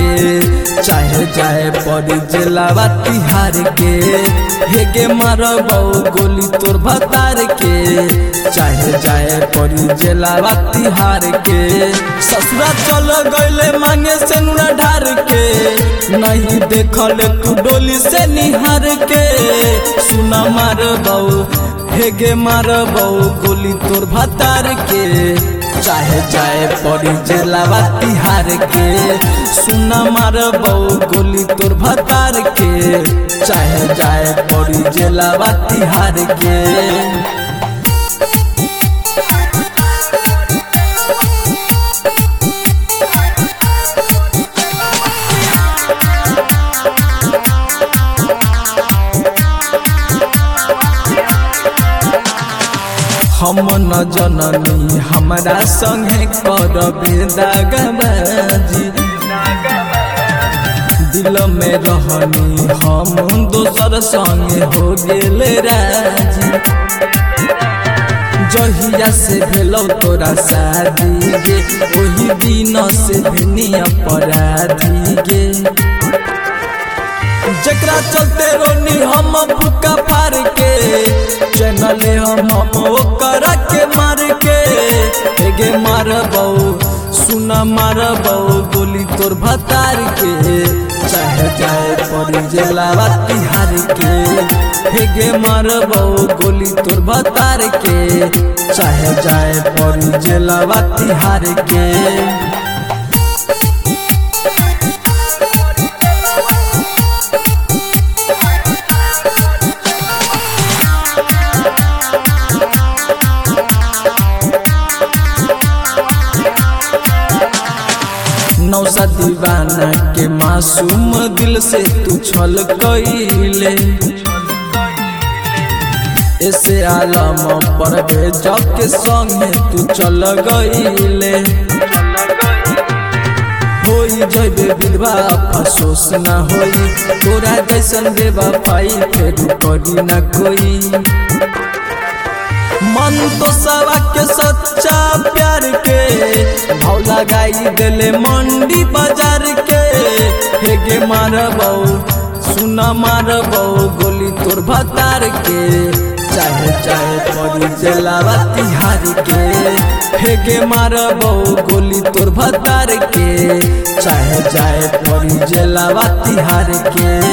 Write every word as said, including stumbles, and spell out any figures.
के चाहे जाए परी जेलावा तिहार के हेगे मारबो गोली तोर भतार के चाहे जाए परी जेलावा तिहार के ससुरा चल गइले मांगे से नुना ढार के नहीं देखल तू डोली से निहार के सुना मारबो हेगे मारबो गोली तोर भतार के चाहे जाए परी जेलावा तिहार के सुना मारबो गोली तोर भतार के चाहे जाए परी जेलावा तिहार के हम न जननी हमरा संगे करबे दागबाजी दिल में रहनी हम दोसर संगे हो गेले राजी जहिया से भेलौ तोरा शादी गे ओही दिन से भेनी अपराधी गे जकरा चलते रोनी हम फुका फार के चैनले हम हम ओकर के मार के हेगे मारबो सुना मारबो गोली तोर भतार के चाहे जाए परी जेलावा तिहार के हेगे मारबो गोली तोर भतार के चाहे जाए परी जेलावा तिहार के नौसा दीवाना के मासूम दिल से तू छल कइले ऐसे आलम परवे जब के संगे तू चल गइले होई जइबे विधवा अफसोस ना होई तोरा जैसन बेवफाई फेर करी ना कोई मन तो सवा के सच्चा प्यार के भाव लगाई देले मंडी बाजार के हेगे मारबो सुना मारबो गोली तोर भतार के चाहे चाहे परी जेलावा तिहार के हेगे मारबो गोली तोर भतार के चाहे जाए परी जेलावा तिहार के।